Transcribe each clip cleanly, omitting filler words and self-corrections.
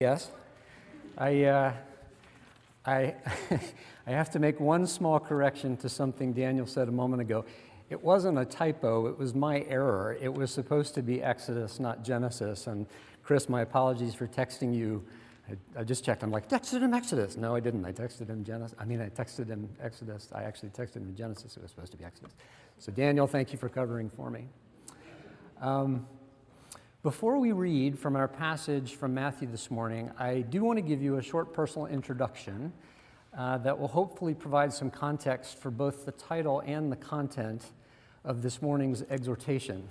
Yes, I I have to make one small correction to something Daniel said a moment ago. It wasn't a typo, it was my error. It was supposed to be Exodus, not Genesis. And Chris, my apologies for texting you. I just checked. I'm like, texted him Exodus. No, I didn't. I texted him Genesis. I texted him Exodus. I actually texted him Genesis. It was supposed to be Exodus. So Daniel, thank you for covering for me. Before we read from our passage from Matthew this morning, I do want to give you a short personal introduction that will hopefully provide some context for both the title and the content of this morning's exhortation.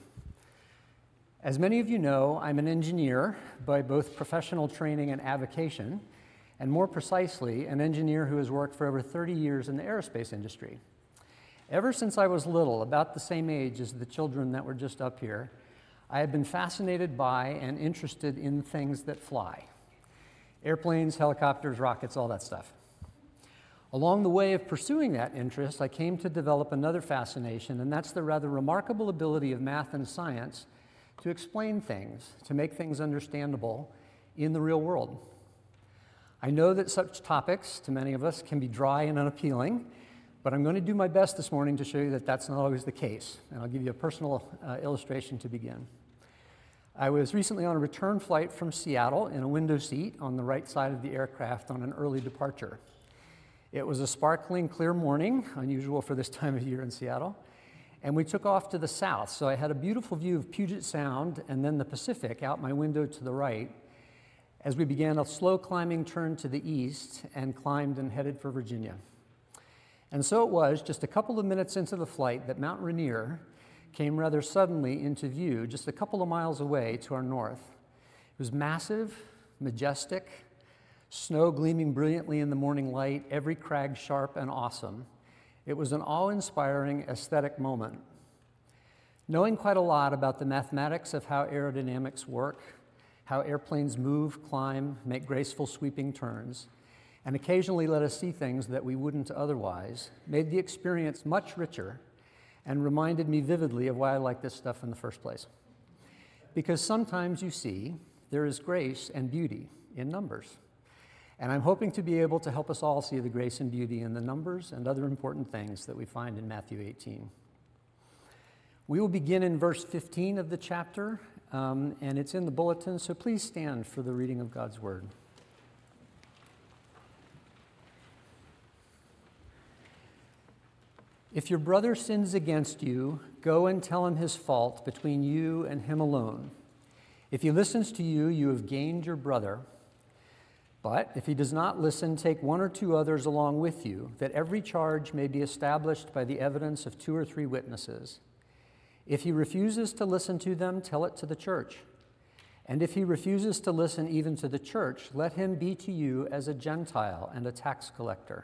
As many of you know, I'm an engineer by both professional training and avocation, and more precisely, an engineer who has worked for over 30 years in the aerospace industry. Ever since I was little, about the same age as the children that were just up here, I have been fascinated by and interested in things that fly. Airplanes, helicopters, rockets, all that stuff. Along the way of pursuing that interest, I came to develop another fascination, and that's the rather remarkable ability of math and science to explain things, to make things understandable in the real world. I know that such topics, to many of us, can be dry and unappealing, but I'm going to do my best this morning to show you that that's not always the case, and I'll give you a personal illustration to begin. I was recently on a return flight from Seattle in a window seat on the right side of the aircraft on an early departure. It was a sparkling, clear morning, unusual for this time of year in Seattle, and we took off to the south, so I had a beautiful view of Puget Sound and then the Pacific out my window to the right as we began a slow climbing turn to the east and climbed and headed for Virginia. And so it was, just a couple of minutes into the flight, that Mount Rainier came rather suddenly into view just a couple of miles away to our north. It was massive, majestic, snow gleaming brilliantly in the morning light, every crag sharp and awesome. It was an awe-inspiring aesthetic moment. Knowing quite a lot about the mathematics of how aerodynamics work, how airplanes move, climb, make graceful sweeping turns, and occasionally let us see things that we wouldn't otherwise, made the experience much richer and reminded me vividly of why I like this stuff in the first place. Because sometimes, you see, there is grace and beauty in numbers. And I'm hoping to be able to help us all see the grace and beauty in the numbers and other important things that we find in Matthew 18. We will begin in verse 15 of the chapter, and it's in the bulletin, so please stand for the reading of God's word. If your brother sins against you, go and tell him his fault between you and him alone. If he listens to you, you have gained your brother. But if he does not listen, take one or two others along with you, that every charge may be established by the evidence of 2 or 3 witnesses. If he refuses to listen to them, tell it to the church. And if he refuses to listen even to the church, let him be to you as a Gentile and a tax collector.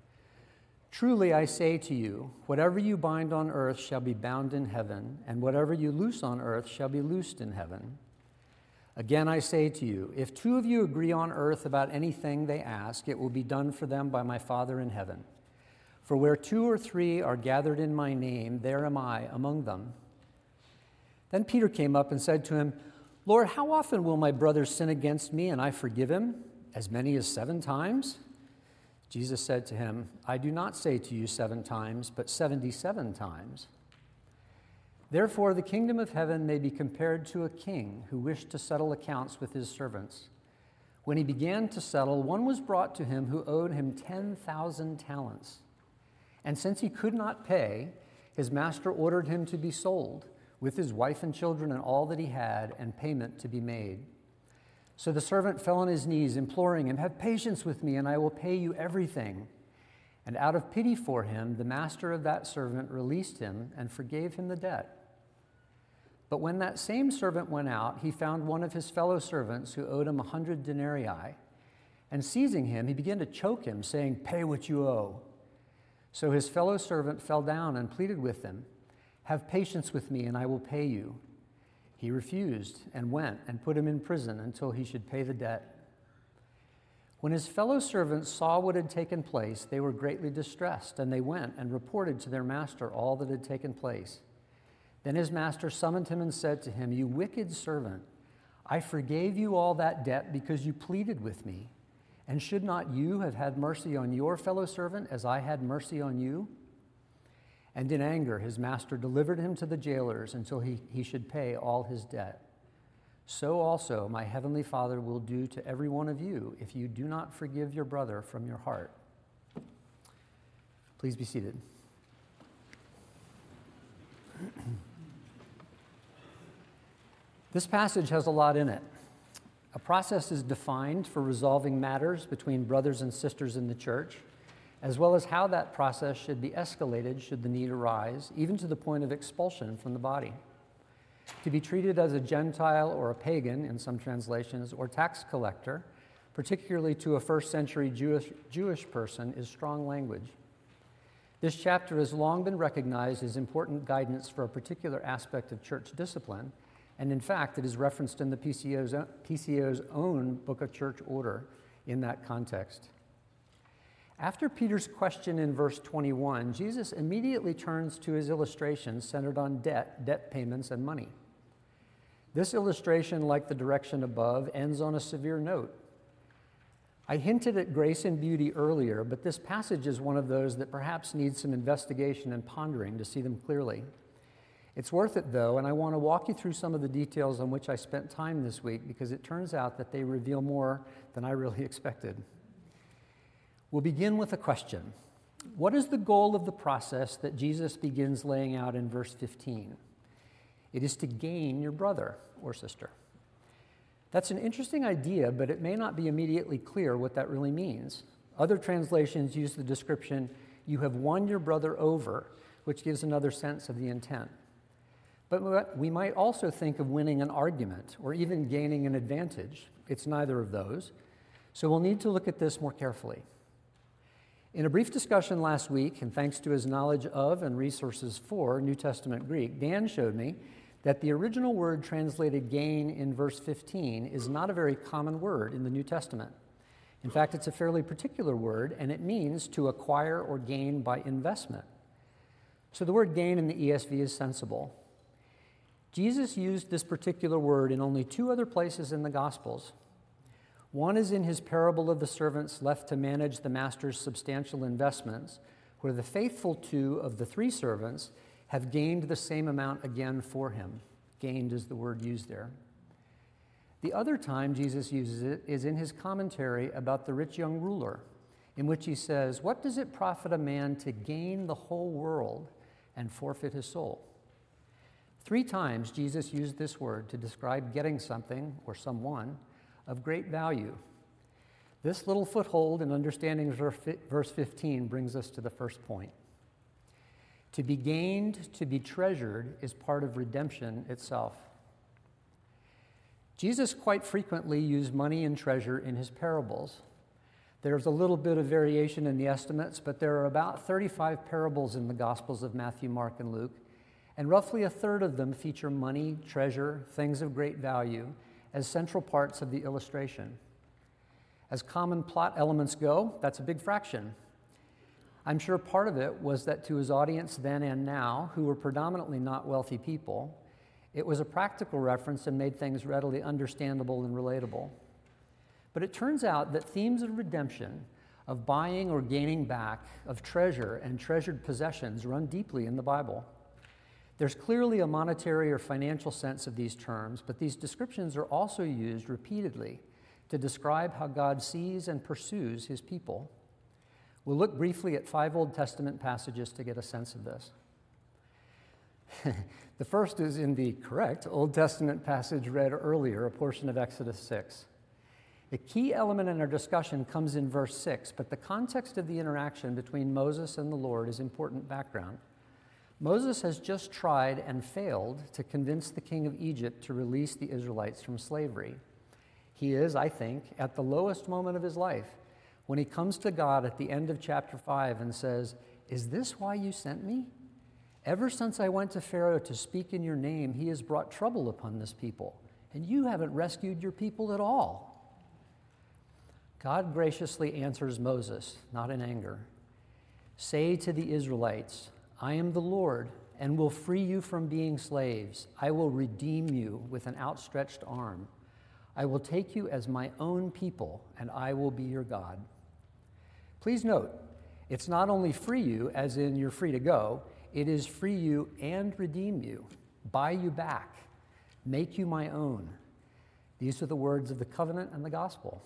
Truly I say to you, whatever you bind on earth shall be bound in heaven, and whatever you loose on earth shall be loosed in heaven. Again I say to you, if 2 of you agree on earth about anything they ask, it will be done for them by my Father in heaven. For where 2 or 3 are gathered in my name, there am I among them. Then Peter came up and said to him, Lord, how often will my brother sin against me and I forgive him? As many as 7 times? Jesus said to him, I do not say to you 7 times, but 77 times. Therefore, the kingdom of heaven may be compared to a king who wished to settle accounts with his servants. When he began to settle, one was brought to him who owed him 10,000 talents. And since he could not pay, his master ordered him to be sold, with his wife and children and all that he had, and payment to be made. So the servant fell on his knees, imploring him, have patience with me, and I will pay you everything. And out of pity for him, the master of that servant released him and forgave him the debt. But when that same servant went out, he found one of his fellow servants who owed him 100 denarii. And seizing him, he began to choke him, saying, pay what you owe. So his fellow servant fell down and pleaded with him, have patience with me, and I will pay you. He refused and went and put him in prison until he should pay the debt. When his fellow servants saw what had taken place, they were greatly distressed, and they went and reported to their master all that had taken place. Then his master summoned him and said to him, you wicked servant, I forgave you all that debt because you pleaded with me. And should not you have had mercy on your fellow servant as I had mercy on you?' And in anger, his master delivered him to the jailers until he should pay all his debt. So also my heavenly Father will do to every one of you if you do not forgive your brother from your heart." Please be seated. This passage has a lot in it. A process is defined for resolving matters between brothers and sisters in the church, as well as how that process should be escalated should the need arise, even to the point of expulsion from the body. To be treated as a Gentile or a pagan, in some translations, or tax collector, particularly to a first-century Jewish person, is strong language. This chapter has long been recognized as important guidance for a particular aspect of church discipline, and in fact, it is referenced in the PCO's own Book of Church Order in that context. After Peter's question in verse 21, Jesus immediately turns to his illustration centered on debt payments, and money. This illustration, like the direction above, ends on a severe note. I hinted at grace and beauty earlier, but this passage is one of those that perhaps needs some investigation and pondering to see them clearly. It's worth it, though, and I want to walk you through some of the details on which I spent time this week because it turns out that they reveal more than I really expected. We'll begin with a question. What is the goal of the process that Jesus begins laying out in verse 15? It is to gain your brother or sister. That's an interesting idea, but it may not be immediately clear what that really means. Other translations use the description, "You have won your brother over," which gives another sense of the intent. But we might also think of winning an argument or even gaining an advantage. It's neither of those. So we'll need to look at this more carefully. In a brief discussion last week, and thanks to his knowledge of and resources for New Testament Greek, Dan showed me that the original word translated gain in verse 15 is not a very common word in the New Testament. In fact, it's a fairly particular word, and it means to acquire or gain by investment. So the word gain in the ESV is sensible. Jesus used this particular word in only 2 other places in the Gospels. One is in his parable of the servants left to manage the master's substantial investments, where the faithful 2 of the 3 servants have gained the same amount again for him. Gained is the word used there. The other time Jesus uses it is in his commentary about the rich young ruler, in which he says, "What does it profit a man to gain the whole world and forfeit his soul?" 3 times Jesus used this word to describe getting something or someone of great value. This little foothold in understanding verse 15 brings us to the first point. To be gained, to be treasured, is part of redemption itself. Jesus quite frequently used money and treasure in his parables. There's a little bit of variation in the estimates, but there are about 35 parables in the Gospels of Matthew, Mark, and Luke, and roughly a third of them feature money, treasure, things of great value as central parts of the illustration. As common plot elements go, that's a big fraction. I'm sure part of it was that to his audience then and now, who were predominantly not wealthy people, it was a practical reference and made things readily understandable and relatable. But it turns out that themes of redemption, of buying or gaining back, of treasure and treasured possessions run deeply in the Bible. There's clearly a monetary or financial sense of these terms, but these descriptions are also used repeatedly to describe how God sees and pursues his people. We'll look briefly at 5 Old Testament passages to get a sense of this. The first is in the correct Old Testament passage read earlier, a portion of Exodus 6. The key element in our discussion comes in verse 6, but the context of the interaction between Moses and the Lord is important background. Moses has just tried and failed to convince the king of Egypt to release the Israelites from slavery. He is, I think, at the lowest moment of his life when he comes to God at the end of chapter 5 and says, "Is this why you sent me? Ever since I went to Pharaoh to speak in your name, he has brought trouble upon this people, and you haven't rescued your people at all." God graciously answers Moses, not in anger. "Say to the Israelites, I am the Lord, and will free you from being slaves. I will redeem you with an outstretched arm. I will take you as my own people, and I will be your God. Please note, it's not only free you, as in you're free to go, it is free you and redeem you, buy you back, make you my own. These are the words of the covenant and the gospel.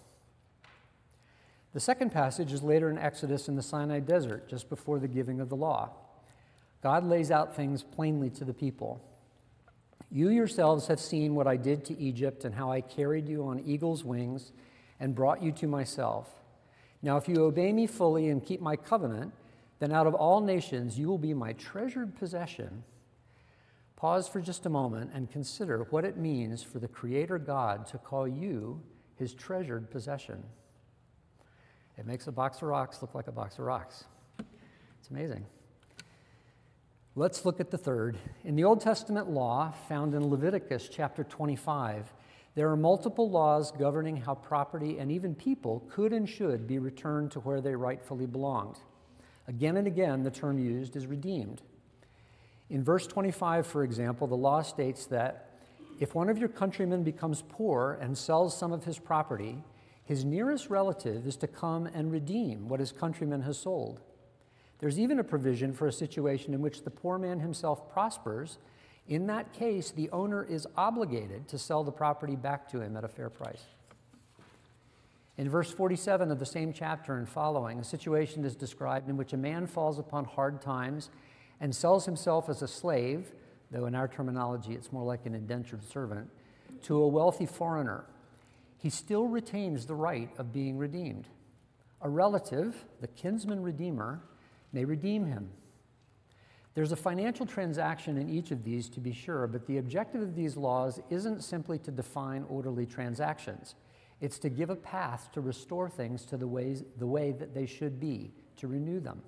The second passage is later in Exodus in the Sinai desert, just before the giving of the law. God lays out things plainly to the people. You yourselves have seen what I did to Egypt and how I carried you on eagle's wings and brought you to myself. Now, if you obey me fully and keep my covenant, then out of all nations you will be my treasured possession. Pause for just a moment and consider what it means for the Creator God to call you his treasured possession. It makes a box of rocks look like a box of rocks. It's amazing. Let's look at the third. In the Old Testament law, found in Leviticus chapter 25, there are multiple laws governing how property and even people could and should be returned to where they rightfully belonged. Again and again, the term used is redeemed. In verse 25, for example, the law states that if one of your countrymen becomes poor and sells some of his property, his nearest relative is to come and redeem what his countryman has sold. There's even a provision for a situation in which the poor man himself prospers. In that case, the owner is obligated to sell the property back to him at a fair price. In verse 47 of the same chapter and following, a situation is described in which a man falls upon hard times and sells himself as a slave, though in our terminology it's more like an indentured servant, to a wealthy foreigner. He still retains the right of being redeemed. A relative, the kinsman redeemer, may redeem him. There's a financial transaction in each of these, to be sure, but the objective of these laws isn't simply to define orderly transactions. It's to give a path to restore things to the way that they should be, to renew them.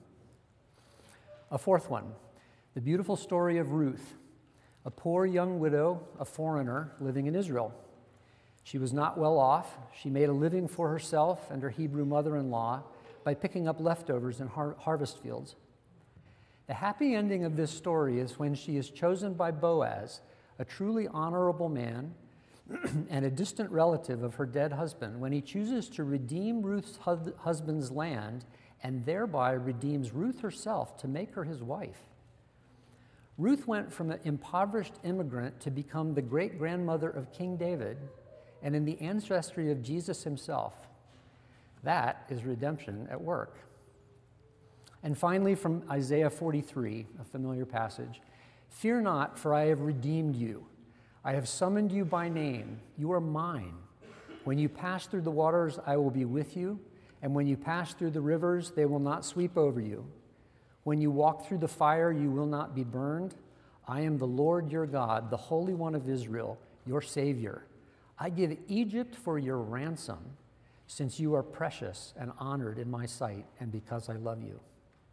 A fourth one, the beautiful story of Ruth, a poor young widow, a foreigner living in Israel. She was not well off. She made a living for herself and her Hebrew mother-in-law by picking up leftovers in harvest fields. The happy ending of this story is when she is chosen by Boaz, a truly honorable man and a distant relative of her dead husband, when he chooses to redeem Ruth's husband's land and thereby redeems Ruth herself to make her his wife. Ruth went from an impoverished immigrant to become the great-grandmother of King David and in the ancestry of Jesus himself. That is redemption at work. And finally, from Isaiah 43, a familiar passage, fear not, for I have redeemed you. I have summoned you by name. You are mine. When you pass through the waters, I will be with you. And when you pass through the rivers, they will not sweep over you. When you walk through the fire, you will not be burned. I am the Lord your God, the Holy One of Israel, your Savior. I give Egypt for your ransom, since you are precious and honored in my sight, and because I love you.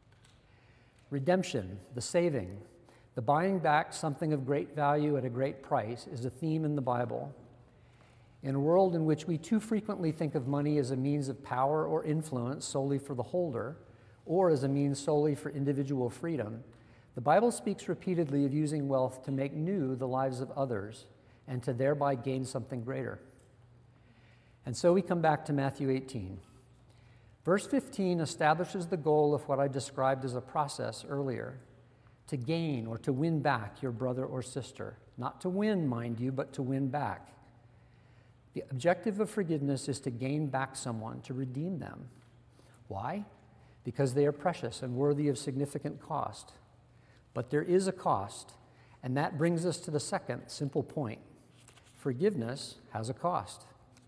Redemption, the saving, the buying back something of great value at a great price, is a theme in the Bible. In a world in which we too frequently think of money as a means of power or influence solely for the holder, or as a means solely for individual freedom, the Bible speaks repeatedly of using wealth to make new the lives of others and to thereby gain something greater. And so we come back to Matthew 18. Verse 15 establishes the goal of what I described as a process earlier: to gain or to win back your brother or sister. Not to win, mind you, but to win back. The objective of forgiveness is to gain back someone, to redeem them. Why? Because they are precious and worthy of significant cost. But there is a cost, and that brings us to the second simple point. Forgiveness has a cost.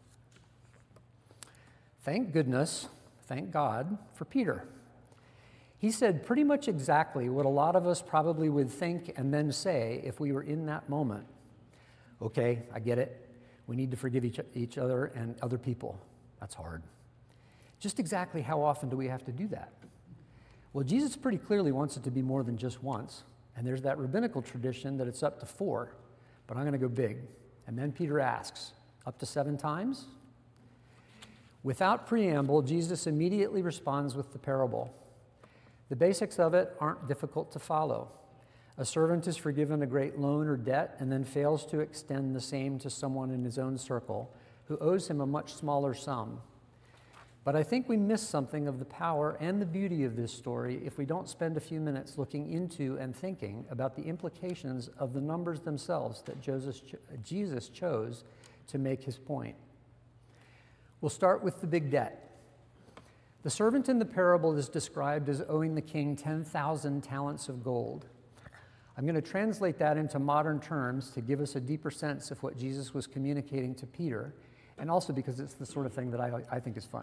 Thank goodness, thank God for Peter. He said pretty much exactly what a lot of us probably would think and then say if we were in that moment. Okay, I get it. We need to forgive each other and other people. That's hard. Just exactly how often do we have to do that? Well, Jesus pretty clearly wants it to be more than just once. And there's that rabbinical tradition that it's up to 4, but I'm going to go big. And then Peter asks, up to 7 times? Without preamble, Jesus immediately responds with the parable. The basics of it aren't difficult to follow. A servant is forgiven a great loan or debt and then fails to extend the same to someone in his own circle who owes him a much smaller sum. But I think we miss something of the power and the beauty of this story if we don't spend a few minutes looking into and thinking about the implications of the numbers themselves that Jesus chose to make his point. We'll start with the big debt. The servant in the parable is described as owing the king 10,000 talents of gold. I'm going to translate that into modern terms to give us a deeper sense of what Jesus was communicating to Peter, and also because it's the sort of thing that I think is fun.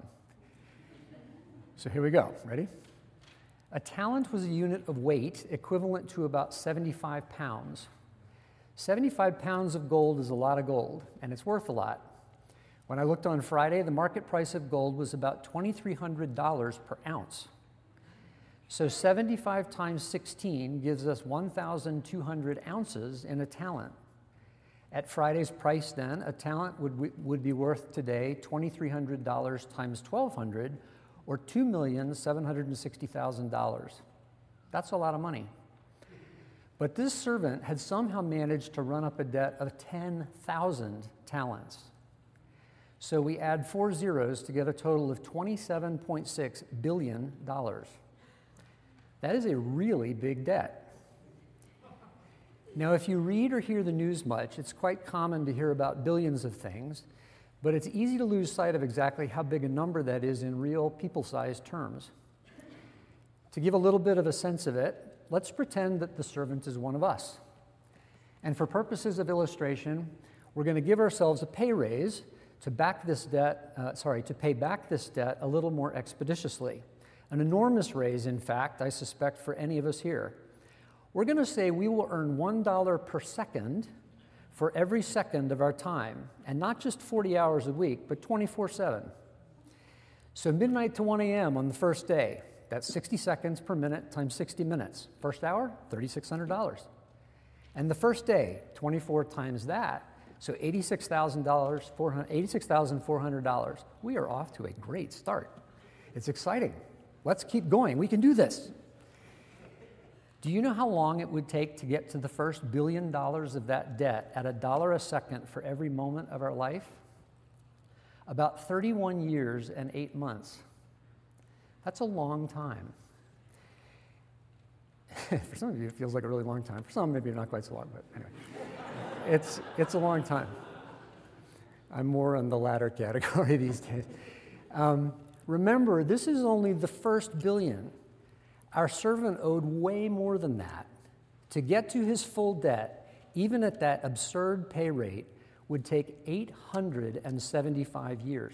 So here we go. Ready? A talent was a unit of weight equivalent to about 75 pounds. 75 pounds of gold is a lot of gold, and it's worth a lot. When I looked on Friday, the market price of gold was about $2,300 per ounce. So 75 times 16 gives us 1,200 ounces in a talent. At Friday's price then, a talent would be worth today $2,300 times 1,200, or $2,760,000. That's a lot of money. But this servant had somehow managed to run up a debt of 10,000 talents. So we add 4 zeros to get a total of $27.6 billion. That is a really big debt. Now, if you read or hear the news much, it's quite common to hear about billions of things, but it's easy to lose sight of exactly how big a number that is in real people-sized terms. To give a little bit of a sense of it, let's pretend that the servant is one of us. And for purposes of illustration, we're going to give ourselves a pay raise to pay back this debt a little more expeditiously. An enormous raise, in fact, I suspect, for any of us here. We're going to say we will earn $1 per second for every second of our time, and not just 40 hours a week, but 24/7. So midnight to 1 a.m. on the first day, that's 60 seconds per minute times 60 minutes. First hour, $3,600. And the first day, 24 times that, so $86,400. We are off to a great start. It's exciting. Let's keep going. We can do this. Do you know how long it would take to get to the first $1 billion of that debt at $1 a second for every moment of our life? About 31 years and 8 months. That's a long time. For some of you, it feels like a really long time. For some, maybe not quite so long, but anyway. It's a long time. I'm more in the latter category these days. Remember, this is only the first billion. Our servant owed way more than that. To get to his full debt, even at that absurd pay rate, would take 875 years.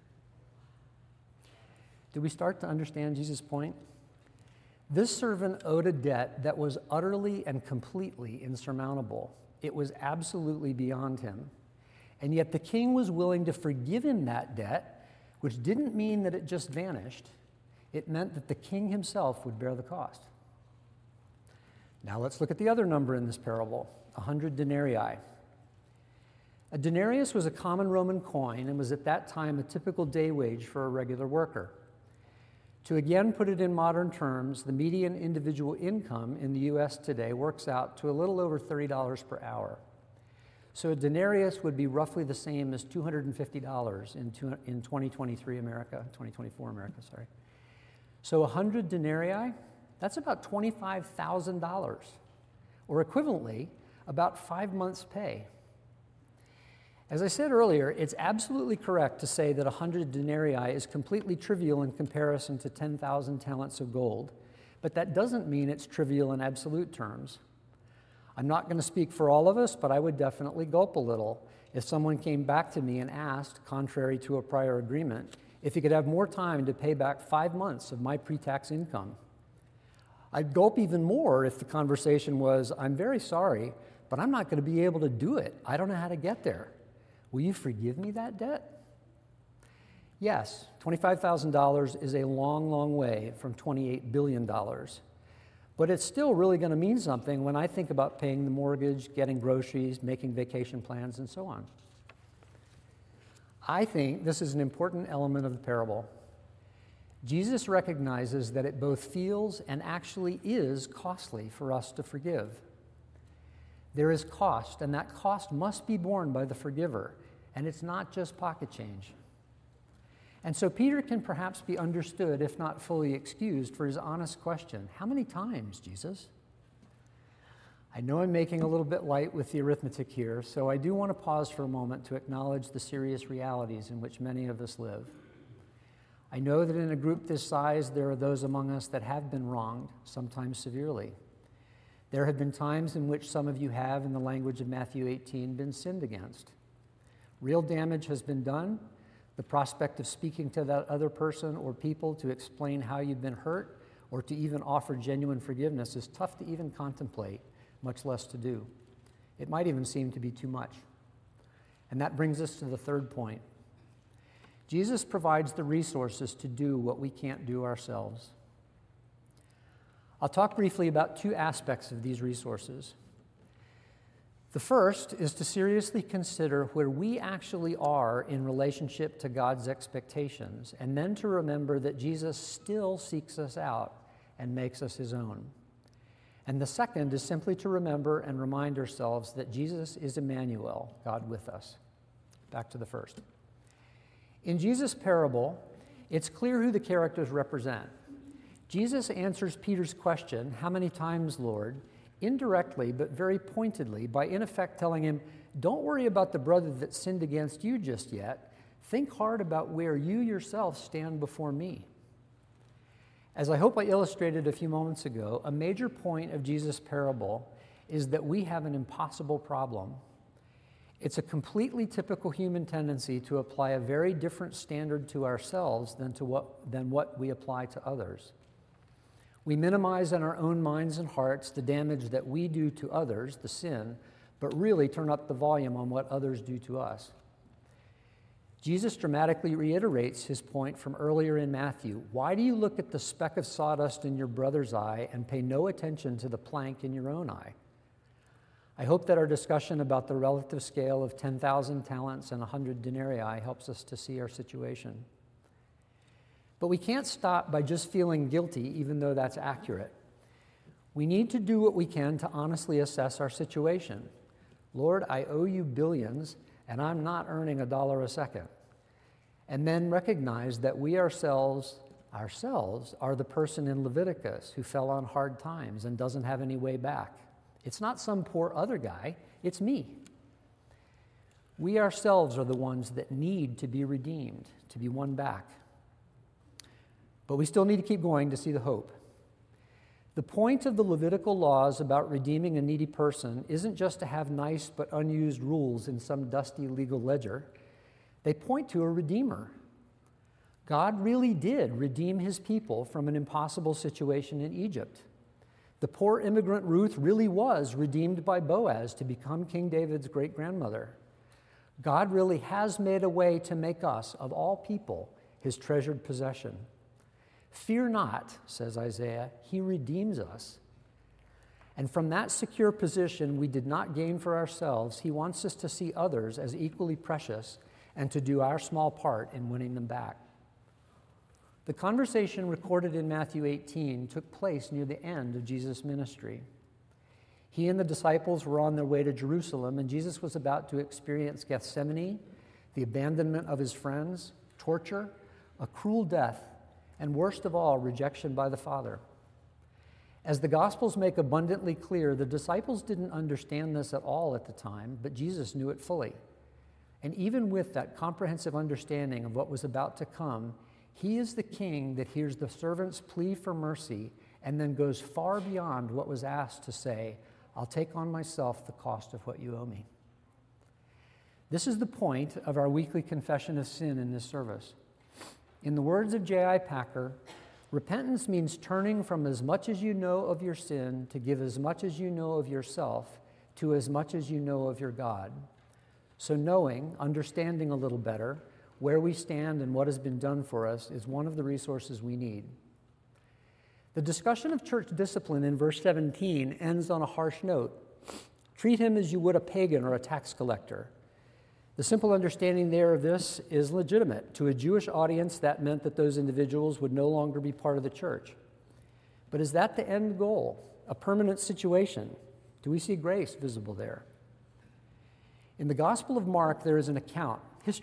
Do we start to understand Jesus' point? This servant owed a debt that was utterly and completely insurmountable. It was absolutely beyond him. And yet the king was willing to forgive him that debt, which didn't mean that it just vanished. It meant that the king himself would bear the cost. Now let's look at the other number in this parable, 100 denarii. A denarius was a common Roman coin and was at that time a typical day wage for a regular worker. To again put it in modern terms, the median individual income in the U.S. today works out to a little over $30 per hour. So a denarius would be roughly the same as $250 in 2024 America. So 100 denarii, that's about $25,000, or equivalently, about 5 months' pay. As I said earlier, it's absolutely correct to say that 100 denarii is completely trivial in comparison to 10,000 talents of gold, but that doesn't mean it's trivial in absolute terms. I'm not going to speak for all of us, but I would definitely gulp a little if someone came back to me and asked, contrary to a prior agreement, if he could have more time to pay back 5 months of my pre-tax income. I'd gulp even more if the conversation was, I'm very sorry, but I'm not going to be able to do it. I don't know how to get there. Will you forgive me that debt? Yes, $25,000 is a long, long way from $28 billion. But it's still really going to mean something when I think about paying the mortgage, getting groceries, making vacation plans, and so on. I think this is an important element of the parable. Jesus recognizes that it both feels and actually is costly for us to forgive. There is cost, and that cost must be borne by the forgiver, And it's not just pocket change. And so Peter can perhaps be understood, if not fully excused, for his honest question, how many times, Jesus? I know I'm making a little bit light with the arithmetic here, so I do want to pause for a moment to acknowledge the serious realities in which many of us live. I know that in a group this size, there are those among us that have been wronged, sometimes severely. There have been times in which some of you have, in the language of Matthew 18, been sinned against. Real damage has been done. The prospect of speaking to that other person or people to explain how you've been hurt or to even offer genuine forgiveness is tough to even contemplate, much less to do. It might even seem to be too much. And that brings us to the third point. Jesus provides the resources to do what we can't do ourselves. I'll talk briefly about two aspects of these resources. The first is to seriously consider where we actually are in relationship to God's expectations, and then to remember that Jesus still seeks us out and makes us his own. And the second is simply to remember and remind ourselves that Jesus is Emmanuel, God with us. Back to the first. In Jesus' parable, it's clear who the characters represent. Jesus answers Peter's question, how many times, Lord, indirectly but very pointedly, by in effect telling him, don't worry about the brother that sinned against you just yet. Think hard about where you yourself stand before me. As I hope I illustrated a few moments ago, a major point of Jesus' parable is that we have an impossible problem. It's a completely typical human tendency to apply a very different standard to ourselves than what we apply to others. We minimize in our own minds and hearts the damage that we do to others, the sin, but really turn up the volume on what others do to us. Jesus dramatically reiterates his point from earlier in Matthew. Why do you look at the speck of sawdust in your brother's eye and pay no attention to the plank in your own eye? I hope that our discussion about the relative scale of 10,000 talents and 100 denarii helps us to see our situation. But we can't stop by just feeling guilty, even though that's accurate. We need to do what we can to honestly assess our situation. Lord, I owe you billions, and I'm not earning $1 a second. And then recognize that we ourselves are the person in Leviticus who fell on hard times and doesn't have any way back. It's not some poor other guy, it's me. We ourselves are the ones that need to be redeemed, to be won back. But we still need to keep going to see the hope. The point of the Levitical laws about redeeming a needy person isn't just to have nice but unused rules in some dusty legal ledger. They point to a redeemer. God really did redeem his people from an impossible situation in Egypt. The poor immigrant Ruth really was redeemed by Boaz to become King David's great-grandmother. God really has made a way to make us, of all people, his treasured possession. Fear not, says Isaiah, he redeems us. And from that secure position we did not gain for ourselves, he wants us to see others as equally precious and to do our small part in winning them back. The conversation recorded in Matthew 18 took place near the end of Jesus' ministry. He and the disciples were on their way to Jerusalem, and Jesus was about to experience Gethsemane, the abandonment of his friends, torture, a cruel death, and worst of all, rejection by the Father. As the Gospels make abundantly clear, the disciples didn't understand this at all at the time, but Jesus knew it fully. And even with that comprehensive understanding of what was about to come, he is the king that hears the servant's plea for mercy and then goes far beyond what was asked to say, I'll take on myself the cost of what you owe me. This is the point of our weekly confession of sin in this service. In the words of J.I. Packer, repentance means turning from as much as you know of your sin to give as much as you know of yourself to as much as you know of your God. So knowing, understanding a little better, where we stand and what has been done for us is one of the resources we need. The discussion of church discipline in verse 17 ends on a harsh note. Treat him as you would a pagan or a tax collector. The simple understanding there of this is legitimate. To a Jewish audience, that meant that those individuals would no longer be part of the church. But is that the end goal, a permanent situation? Do we see grace visible there? In the Gospel of Mark, there is an account,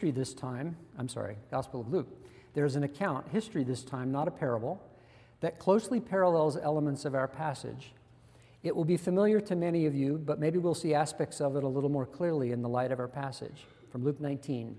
Gospel of Luke, there is an account, history this time, not a parable, that closely parallels elements of our passage. It will be familiar to many of you, but maybe we'll see aspects of it a little more clearly in the light of our passage from Luke 19.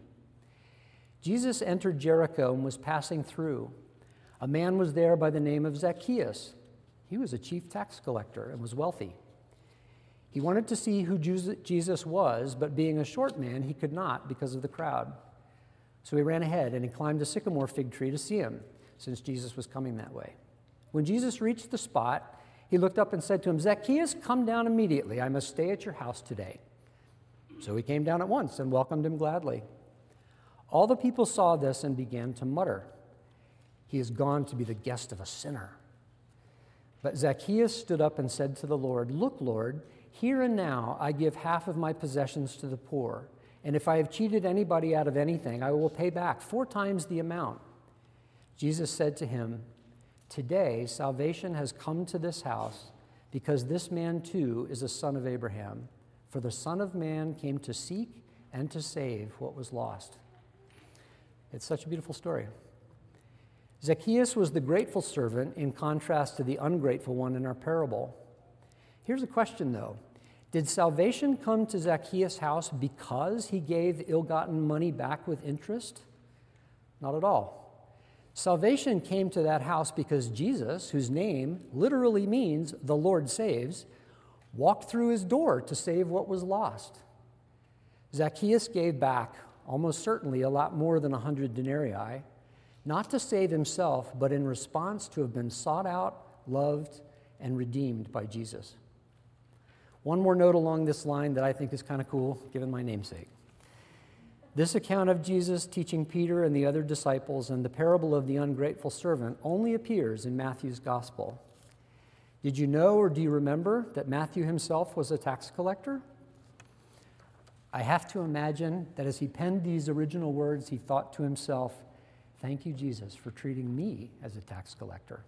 Jesus entered Jericho and was passing through. A man was there by the name of Zacchaeus. He was a chief tax collector and was wealthy. He wanted to see who Jesus was, but being a short man, he could not because of the crowd. So he ran ahead and he climbed a sycamore fig tree to see him, since Jesus was coming that way. When Jesus reached the spot, he looked up and said to him, "Zacchaeus, come down immediately. I must stay at your house today." So he came down at once and welcomed him gladly. All the people saw this and began to mutter, "He is gone to be the guest of a sinner." But Zacchaeus stood up and said to the Lord, "Look, Lord, here and now I give half of my possessions to the poor, and if I have cheated anybody out of anything, I will pay back 4 times the amount." Jesus said to him, "Today salvation has come to this house, because this man too is a son of Abraham. For the Son of Man came to seek and to save what was lost." It's such a beautiful story. Zacchaeus was the grateful servant in contrast to the ungrateful one in our parable. Here's a question, though. Did salvation come to Zacchaeus' house because he gave ill-gotten money back with interest? Not at all. Salvation came to that house because Jesus, whose name literally means "the Lord saves," walked through his door to save what was lost. Zacchaeus gave back, almost certainly, a lot more than 100 denarii, not to save himself, but in response to have been sought out, loved, and redeemed by Jesus. One more note along this line that I think is kind of cool, given my namesake. This account of Jesus teaching Peter and the other disciples and the parable of the ungrateful servant only appears in Matthew's gospel. Did you know or do you remember that Matthew himself was a tax collector? I have to imagine that as he penned these original words, he thought to himself, "Thank you, Jesus, for treating me as a tax collector."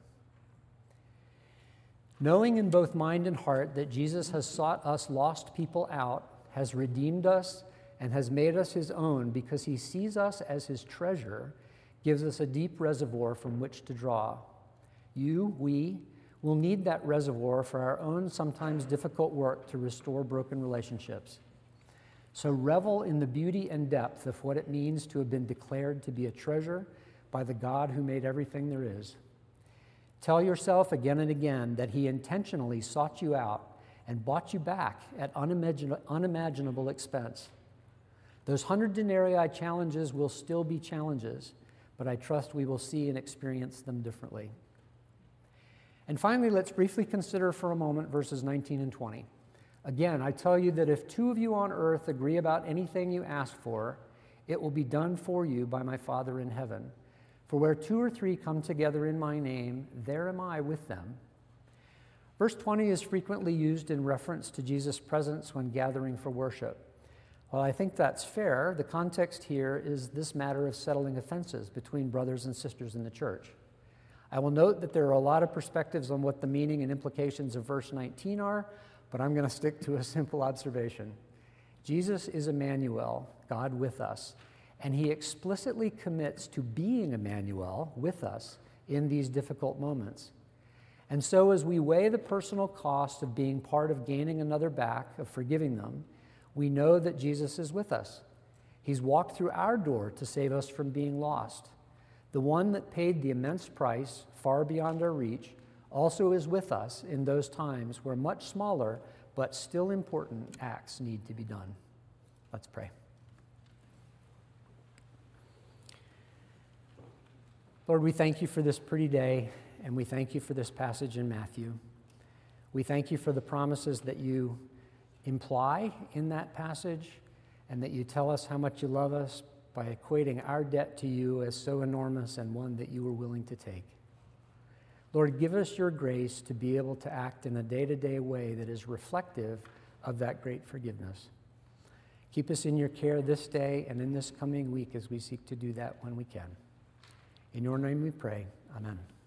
Knowing in both mind and heart that Jesus has sought us lost people out, has redeemed us, and has made us his own because he sees us as his treasure, gives us a deep reservoir from which to draw. We will need that reservoir for our own sometimes difficult work to restore broken relationships. So revel in the beauty and depth of what it means to have been declared to be a treasure by the God who made everything there is. Tell yourself again and again that he intentionally sought you out and bought you back at unimaginable expense. Those 100 denarii challenges will still be challenges, but I trust we will see and experience them differently. And finally, let's briefly consider for a moment verses 19 and 20. Again, I tell you that if 2 of you on earth agree about anything you ask for, it will be done for you by my Father in heaven. For where 2 or 3 come together in my name, there am I with them. Verse 20 is frequently used in reference to Jesus' presence when gathering for worship. While I think that's fair, the context here is this matter of settling offenses between brothers and sisters in the church. I will note that there are a lot of perspectives on what the meaning and implications of verse 19 are, but I'm going to stick to a simple observation. Jesus is Emmanuel, God with us, and he explicitly commits to being Emmanuel with us in these difficult moments. And so as we weigh the personal cost of being part of gaining another back, of forgiving them, we know that Jesus is with us. He's walked through our door to save us from being lost. The one that paid the immense price, far beyond our reach, also is with us in those times where much smaller but still important acts need to be done. Let's pray. Lord, we thank you for this pretty day, and we thank you for this passage in Matthew. We thank you for the promises that you imply in that passage, and that you tell us how much you love us by equating our debt to you as so enormous and one that you were willing to take. Lord, give us your grace to be able to act in a day-to-day way that is reflective of that great forgiveness. Keep us in your care this day and in this coming week as we seek to do that when we can. In your name we pray. Amen.